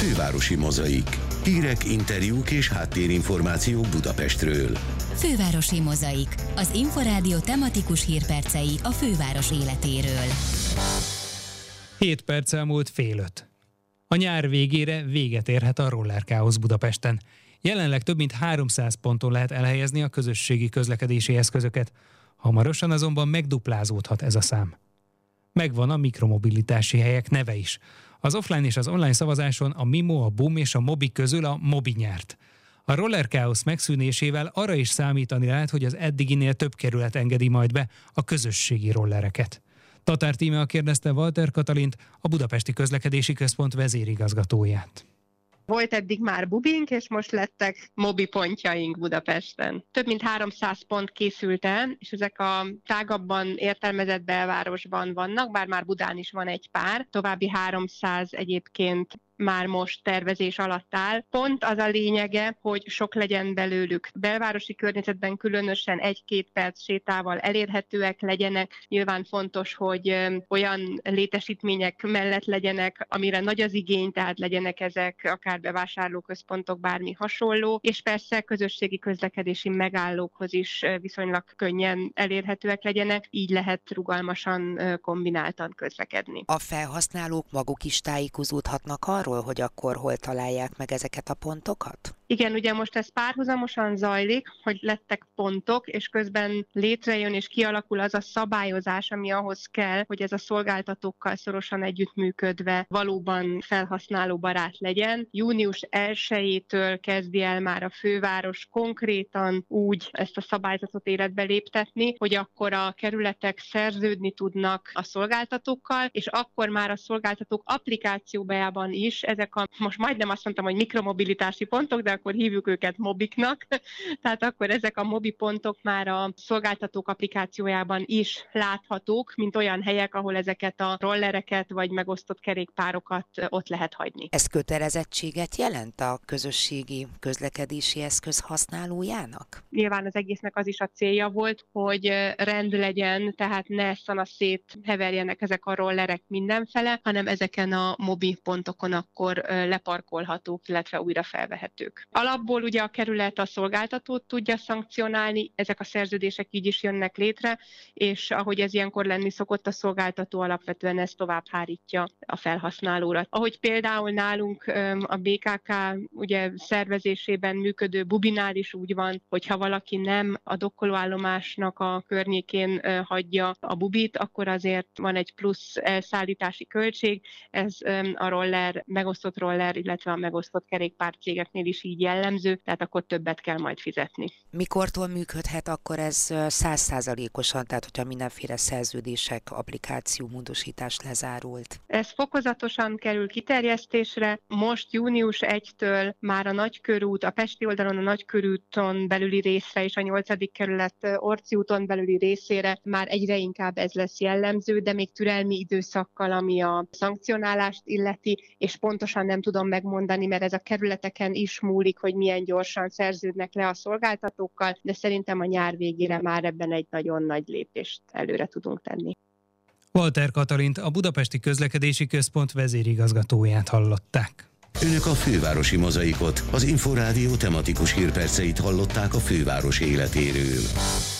Fővárosi Mozaik. Hírek, interjúk és háttérinformációk Budapestről. Fővárosi Mozaik. Az Inforádió tematikus hírpercei a főváros életéről. 7 perccel múlt fél 5. A nyár végére véget érhet a rollerkáosz Budapesten. Jelenleg több mint 300 ponton lehet elhelyezni a közösségi közlekedési eszközöket. Hamarosan azonban megduplázódhat ez a szám. Megvan a mikromobilitási helyek neve is. Az offline és az online szavazáson a Mimo, a BUM és a Mobi közül a Mobi nyert. A rollerkáosz megszűnésével arra is számítani lehet, hogy az eddiginél több kerület engedi majd be a közösségi rollereket. Tatár Tímea kérdezte Walter Katalint, a Budapesti Közlekedési Központ vezérigazgatóját. Volt eddig már bubink, és most lettek mobi pontjaink Budapesten. Több mint 300 pont készült el, és ezek a tágabban értelmezett belvárosban vannak, bár már Budán is van egy pár. További 300 egyébként már most tervezés alatt áll. Pont az a lényege, hogy sok legyen belőlük. Belvárosi környezetben különösen 1-2 perc sétával elérhetőek legyenek. Nyilván fontos, hogy olyan létesítmények mellett legyenek, amire nagy az igény, tehát legyenek ezek akár bevásárlóközpontok, bármi hasonló, és persze közösségi közlekedési megállókhoz is viszonylag könnyen elérhetőek legyenek, így lehet rugalmasan, kombináltan közlekedni. A felhasználók maguk is tájékozódhatnak arról, hogy akkor hol találják meg ezeket a pontokat? Igen, ugye most ez párhuzamosan zajlik, hogy lettek pontok, és közben létrejön és kialakul az a szabályozás, ami ahhoz kell, hogy ez a szolgáltatókkal szorosan együttműködve valóban felhasználóbarát legyen. Június 1-től kezdi el már a főváros konkrétan úgy ezt a szabályzatot életbe léptetni, hogy akkor a kerületek szerződni tudnak a szolgáltatókkal, és akkor már a szolgáltatók applikációjában is ezek a, most majdnem azt mondtam, hogy mikromobilitási pontok, de akkor hívjuk őket mobiknak. Tehát akkor ezek a mobi pontok már a szolgáltatók applikációjában is láthatók, mint olyan helyek, ahol ezeket a rollereket vagy megosztott kerékpárokat ott lehet hagyni. Ez kötelezettséget jelent a közösségi közlekedési eszköz használójának? Nyilván az egésznek az is a célja volt, hogy rend legyen, tehát ne szanaszét heverjenek ezek a rollerek mindenfele, hanem ezeken a mobi pontokon akkor leparkolhatók, illetve újra felvehetők. Alapból ugye a kerület a szolgáltatót tudja szankcionálni, ezek a szerződések így is jönnek létre, és ahogy ez ilyenkor lenni szokott, a szolgáltató alapvetően ezt tovább hárítja a felhasználóra. Ahogy például nálunk a BKK ugye szervezésében működő bubinál is úgy van, hogyha valaki nem a dokkolóállomásnak a környékén hagyja a bubit, akkor azért van egy plusz elszállítási költség, ez a roller, megosztott roller, illetve a megosztott kerékpárcégeknél is így jellemző, tehát akkor többet kell majd fizetni. Mikortól működhet akkor ez 100%-osan, tehát hogyha mindenféle szerződések, applikáció módosítás lezárult? Ez fokozatosan kerül kiterjesztésre. Most június 1-től már a Nagykörút, a Pesti oldalon a Nagykörúton belüli részre és a 8. kerület Orci úton belüli részére már egyre inkább ez lesz jellemző, de még türelmi időszakkal, ami a szankcionálást illeti, és pontosan nem tudom megmondani, mert ez a kerületeken is múlik, hogy milyen gyorsan szerződnek le a szolgáltatókkal, de szerintem a nyár végére már ebben egy nagyon nagy lépést előre tudunk tenni. Walter Katalint, a Budapesti Közlekedési Központ vezérigazgatóját hallották. Önök a Fővárosi Mozaikot, az Inforádió tematikus hírperceit hallották a főváros életéről.